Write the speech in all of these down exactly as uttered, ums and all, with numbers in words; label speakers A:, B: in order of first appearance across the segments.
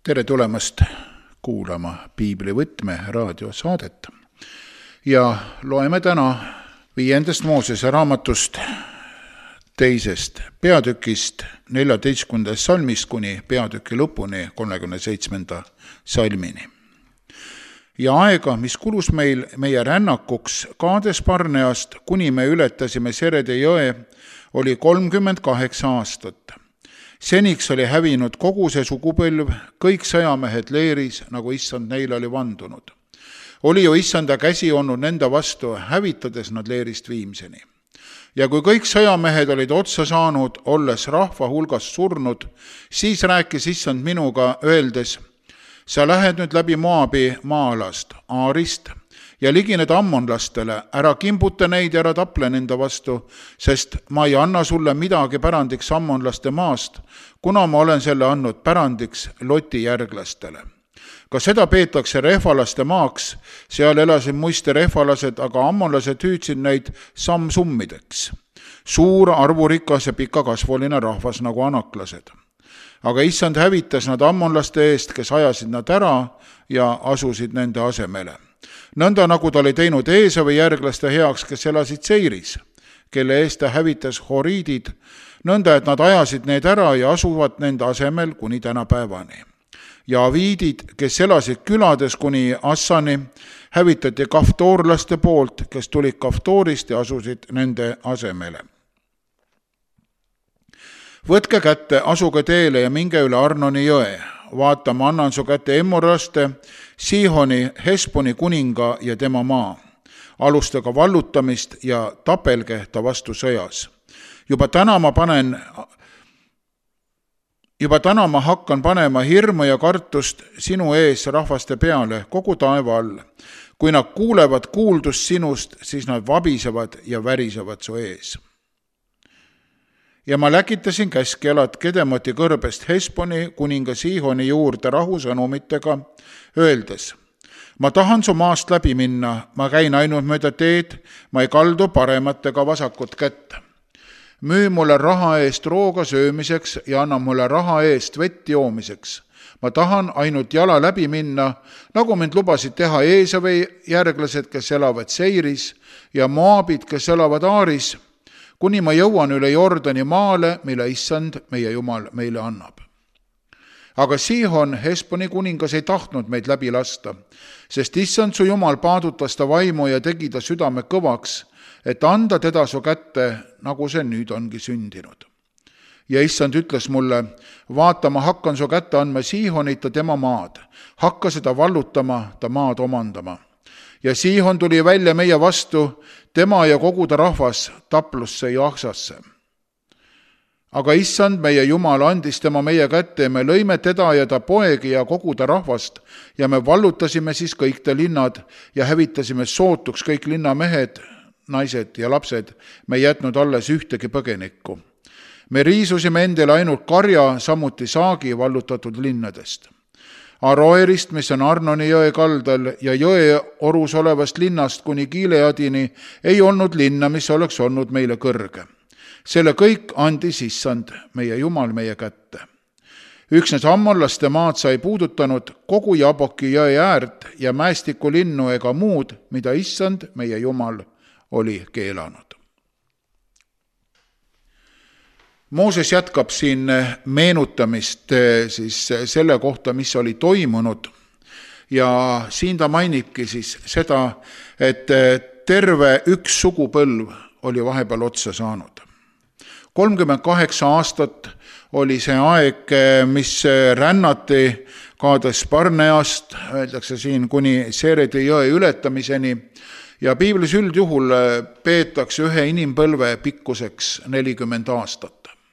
A: Tere tulemast kuulama Piibli võtme raadiosaadet ja loeme täna viiendast Moosese raamatust teisest peatükist neljateistkümnendast salmist kuni peatüki lõpuni kolmekümne seitsmenda salmini. Ja aega, mis kulus meil meie rännakuks Kaades Barneast, kuni me ületasime Serede jõe, oli kolmkümmend kaheksa aastat. Seniks oli hävinud kogu see sugupõlv, kõik sõjamehed leeris, nagu issand neile oli vandunud. Oli ju issanda käsi olnud nende vastu, hävitades nad leerist viimseni. Ja kui kõik sõjamehed olid otsa saanud, olles rahva hulgast surnud, siis rääkis issand minuga, öeldes, sa lähed nüüd läbi Moabi maalast, Aarist, ja ligined ammonlastele, ära kimbuta neid ja ära taple nende vastu, sest ma ei anna sulle midagi pärandiks ammonlaste maast, kuna ma olen selle andnud pärandiks Loti järglastele. Ka seda peetakse rehvalaste maaks, seal elasid muiste rehvalased, aga ammonlased hüüdsid neid samsummideks. Suur, arvurikas ja pikakasvuline rahvas nagu anaklased. Aga issand hävitas nad ammonlaste eest, kes ajasid nad ära ja asusid nende asemele. Nõnda nagu ta oli teinud Eesavi järglaste heaks, kes elasid Seiris, kelle eest ta hävitas horiidid, nõnda et nad ajasid need ära ja asuvad nende asemel kuni tänapäevani. Ja aviidid, kes elasid külades kuni Assani, hävitati kaftoorlaste poolt, kes tulid Kaftoorist ja asusid nende asemele. Võtke kätte, asuge teele ja minge üle Arnoni jõe. Vaata, ma annan su kätte Emmorlaste, Sihoni, Hesponi kuninga ja tema maa. Alustage vallutamist ja tapelge ta vastu sõjas. Juba täna ma panen, juba täna ma hakkan panema hirmu ja kartust sinu ees rahvaste peale kogu taeva all. Kui nad kuulevad kuuldust sinust, siis nad vabisevad ja värisevad su ees. Ja ma läkitasin käskjalad Kedemoti kõrbest Hesponi kuninga Sihoni juurde rahusõnumitega, öeldes, ma tahan su maast läbi minna, ma käin ainult mööda teed, ma ei kaldu paremat ega vasakut kätt. Müü mulle raha eest rooga söömiseks ja anna mulle raha eest vett joomiseks. Ma tahan ainult jala läbi minna, nagu mind lubasid teha Eesavi järglased, kes elavad Seiris, ja Moabid, kes elavad Aaris, kuni ma jõuan üle Jordani maale, mille issand meie Jumal meile annab. Aga Sihon, Hesponi kuningas, ei tahtnud meid läbi lasta, sest issand su Jumal paadutas ta vaimu ja tegi ta südame kõvaks, et anda teda su kätte, nagu see nüüd ongi sündinud. Ja issand ütles mulle, vaata, ma hakkan su kätte andma Sihonit ja tema maad, hakka seda vallutama, ta maad omandama. Ja Sihon tuli välja meie vastu, tema ja kogu ta rahvas taplusse ja ahsasse. Aga issand, meie Jumal, andis tema meie kätte ja me lõime teda ja ta poegi ja kogu ta rahvast ja me vallutasime siis kõik ta linnad ja hävitasime sootuks kõik linnamehed, naised ja lapsed, me ei jätnud alles ühtegi põgenikku. Me riisusime endale ainult karja, samuti saagi vallutatud linnadest. Aroerist, mis on Arnoni jõe kaldal ja jõe orus olevast linnast kuni Gileadini, ei olnud linna, mis oleks olnud meile kõrge. Selle kõik andis issand, meie Jumal, meie kätte. Üksnes ammonlaste maad sai puudutanud kogu Jaboki jõe äärt ja mäestiku linnu ega muud, mida issand, meie Jumal, oli keelanud. Mooses jätkab siin meenutamist siis selle kohta, mis oli toimunud ja siin ta mainibki siis seda, et terve üks sugupõlv oli vahepeal otsa saanud. kolmkümmend kaheksa aastat oli see aeg, mis rännati Kaades Barneast, öeldakse siin, kuni Serede jõe ületamiseni ja piiblis üldjuhul peetakse ühe inimpõlve pikkuseks nelikümmend aastat.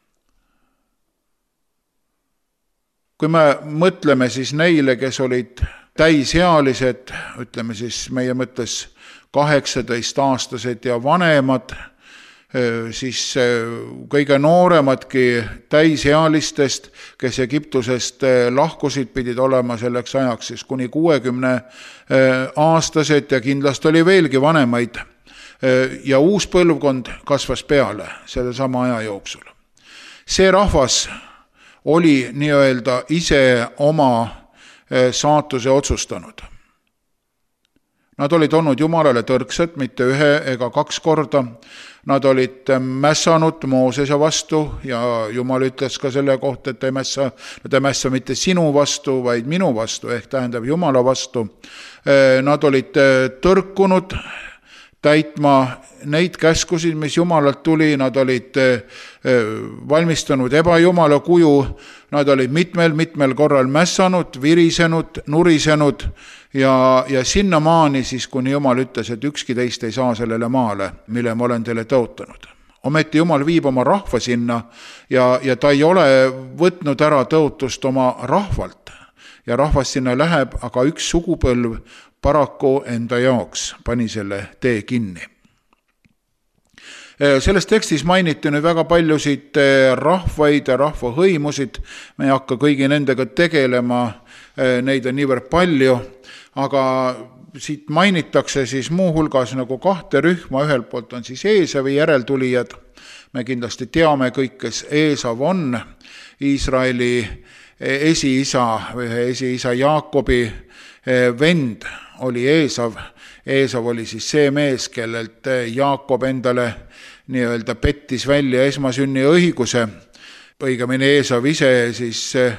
A: Kui me mõtleme siis neile, kes olid täisealised, ütleme siis meie mõttes kaheksateist aastased ja vanemad, siis kõige nooremadki täisealistest, kes Egiptusest lahkusid, pidid olema selleks ajaks siis kuni kuuekümne aastased ja kindlasti oli veelgi vanemaid. Ja uus põlvkond kasvas peale selle sama aja jooksul. See rahvas oli nii-öelda ise oma saatuse otsustanud. Nad olid olnud Jumalale tõrksed, mitte ühe ega kaks korda. Nad olid mässanud Moosese vastu ja Jumal ütles ka selle kohta, et ei mässa, nad ei mässa mitte sinu vastu, vaid minu vastu, ehk tähendab Jumala vastu. Nad olid tõrkunud täitma neid käskusid, mis Jumalalt tuli, nad olid valmistanud ebajumala kuju, nad olid mitmel-mitmel korral mässanud, virisenud, nurisenud ja, ja sinna maani siis, kuni Jumal ütles, et ükski teist ei saa sellele maale, mille ma olen teile tõotanud. Ometi Jumal viib oma rahva sinna ja, ja ta ei ole võtnud ära tõotust oma rahvalt ja rahvas sinna läheb, aga üks sugupõlv paraku enda jaoks pani selle tee kinni. Selles tekstis mainiti nüüd väga paljusid rahvaid ja rahvahõimusid, me ei hakka kõigi nendega tegelema, neid on niivõrd palju, aga siit mainitakse siis muuhulgas nagu kahte rühma, ühelt poolt on siis Eesavi järeltulijad, me kindlasti teame kõik, kes Eesav on, Iisraeli esiisa või esiisa Jaakobi vend oli Eesav. Eesav oli siis see mees, kellelt Jaakob endale nii-öelda pettis välja esmasünni õiguse. Õigemini Eesav ise siis eh,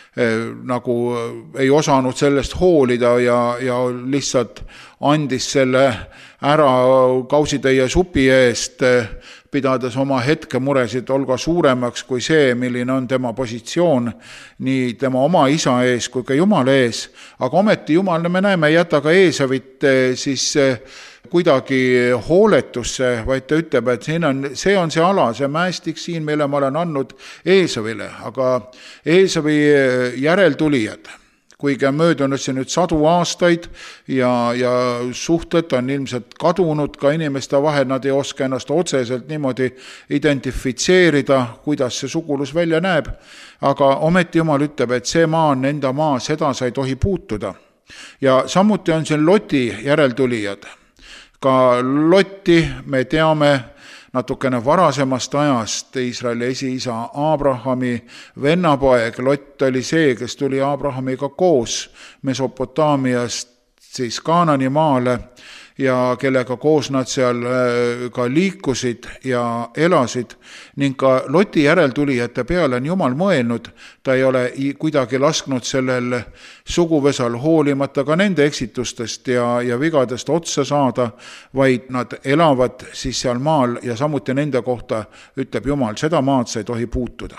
A: nagu ei osanud sellest hoolida ja, ja lihtsalt andis selle ära kausitäie supi eest, pidades oma hetkemuresid olga suuremaks kui see, milline on tema positsioon nii tema oma isa ees kui ka Jumala ees. Aga ometi Jumal, me näeme, ei jäta ka Eesavit siis kuidagi hooletusse, vaid ta ütleb, et siin on, see on see ala, see mäestik siin, mille ma olen andnud Eesavile, aga Eesavi järeltulijad, kuigi on möödunud see nüüd sadu aastaid ja, ja suhted on ilmselt kadunud ka inimeste vahel, nad ei oska ennast otseselt niimoodi identifitseerida, kuidas see sugulus välja näeb, aga ometi Jumal ütleb, et see maa on enda maa, seda sa ei tohi puutuda. Ja samuti on siin Loti järeltulijad. Ka Lotti me teame natukene varasemast ajast, Iisraeli esiisa Abrahami vennapoeg. Lott oli see, kes tuli Abrahamiga koos Mesopotaamiast siis Kaanani maale ja kellega koos nad seal ka liikusid ja elasid ning ka Loti järeltulijate peale on Jumal mõelnud, ta ei ole kuidagi lasknud sellel suguvõsal hoolimata ka nende eksitustest ja, ja vigadest otsa saada, vaid nad elavad siis seal maal ja samuti nende kohta ütleb Jumal, seda maad sa ei tohi puutuda.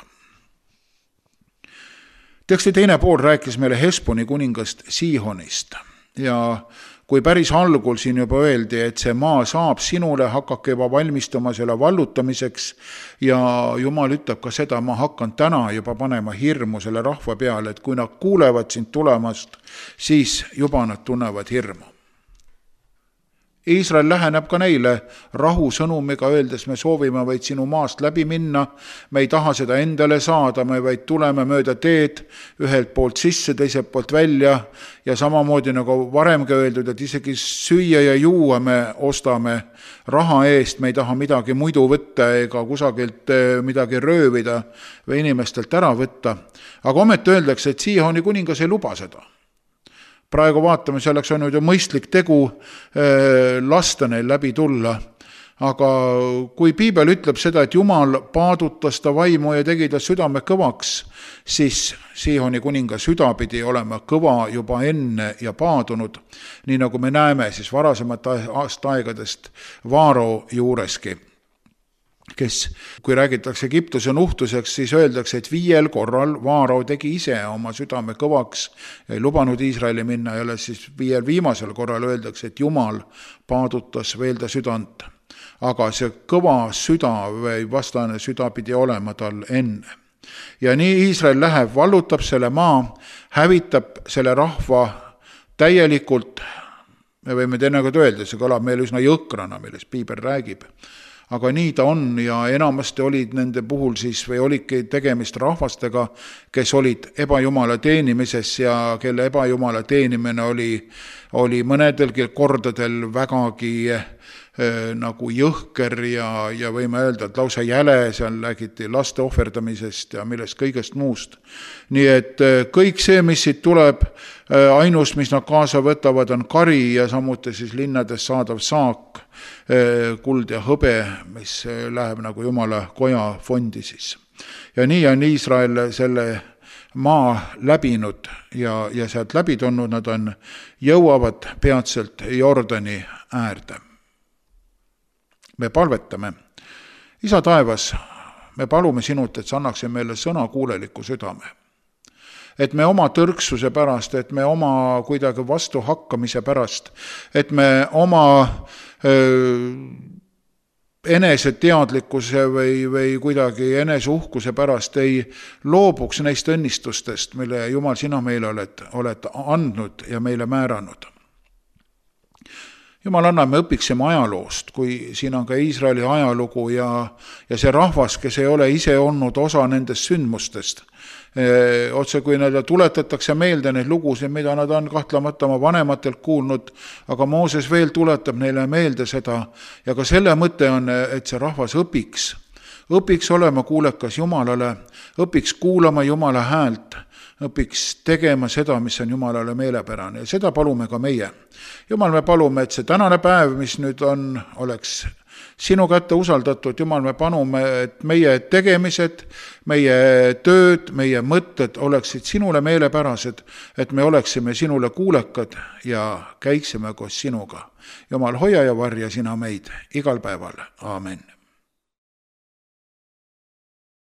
A: Teksti teine pool rääkis meile Hesboni kuningast Siihonist ja kui päris algul siin juba öeldi, et see maa saab sinule, hakake juba valmistuma selle vallutamiseks ja Jumal ütleb ka seda, ma hakkan täna juba panema hirmu selle rahva peale, et kui nad kuulevad sind tulemast, siis juba nad tunnevad hirmu. Iisrael läheneb ka neile rahu sõnumiga, öeldes me soovime vaid sinu maast läbi minna, me ei taha seda endale saada, me vaid tuleme mööda teed ühelt poolt sisse, teiselt poolt välja ja samamoodi nagu varemgi öeldud, et isegi süüa ja juua me ostame raha eest, me ei taha midagi muidu võtta ega kusagilt midagi röövida või inimestelt ära võtta, aga ometi öeldakse, et Siihoni kuningas ei luba seda. Praegu vaatame, selleks on ju mõistlik tegu lasta neil läbi tulla, aga kui piibel ütleb seda, et Jumal paadutas ta vaimu ja tegi ta südame kõvaks, siis Siihoni kuninga süda pidi olema kõva juba enne ja paadunud, nii nagu me näeme siis varasemate aastaaegadest Vaaro juureski, kes, kui räägitakse Egiptuse nuhtuseks, siis öeldakse, et viiel korral Vaaro tegi ise oma südame kõvaks ja ei lubanud Iisraeli minna, ja siis viiel viimasel korral öeldakse, et Jumal paadutas veel ta südant. Aga see kõva süda või vastane süda pidi olema tal enne. Ja nii Iisrael läheb, vallutab selle maa, hävitab selle rahva täielikult, me võime teinekord öelda, see kõlab meil üsna jõhkrana, millest piibel räägib. Aga nii ta on ja enamasti olid nende puhul siis või olidki tegemist rahvastega, kes olid ebajumala teenimises ja kelle ebajumala teenimine oli, oli mõnedelgi kordadel vägagi nagu jõhker ja, ja võime öelda, et lausa jäle, seal räägiti laste ohverdamisest ja millest kõigest muust. Nii et kõik see, mis siit tuleb, ainus, mis nad kaasa võtavad, on kari ja samuti siis linnades saadav saak, kuld ja hõbe, mis läheb nagu Jumala koja fondi siis. Ja nii on Iisrael selle maa läbinud ja, ja sealt läbi tulnud, nad on, jõuavad peatselt Jordani äärde. Me palvetame. Isa taevas, me palume sinult, et sa annaksid meile sõnakuuleliku südame. Et me oma tõrksuse pärast, et me oma kuidagi vastuhakkamise pärast, et me oma öö, eneseteadlikkuse või, või kuidagi eneseuhkuse pärast ei loobuks neist õnnistustest, mille Jumal, sina meile oled, oled andnud ja meile määranud. Jumal, anna, me õpiksime ajaloost, kui siin on ka Iisraeli ajalugu ja, ja see rahvas, kes ei ole ise olnud osa nendest sündmustest. E, otse kui nad tuletatakse meelde neid lugusid, mida nad on kahtlemata oma vanematelt kuulnud, aga Mooses veel tuletab neile meelde seda ja ka selle mõte on, et see rahvas õpiks. Õpiks olema kuulekas Jumalale, õpiks kuulama Jumala häält, õpiks tegema seda, mis on Jumalale meelepärane ja seda palume ka meie. Jumal, me palume, et see tänane päev, mis nüüd on, oleks sinu kätte usaldatud. Jumal, me panume, et meie tegemised, meie tööd, meie mõtted oleksid sinule meelepärased, et me oleksime sinule kuulekad ja käiksime koos sinuga. Jumal, hoia ja varja sina meid igal päeval. Aamen.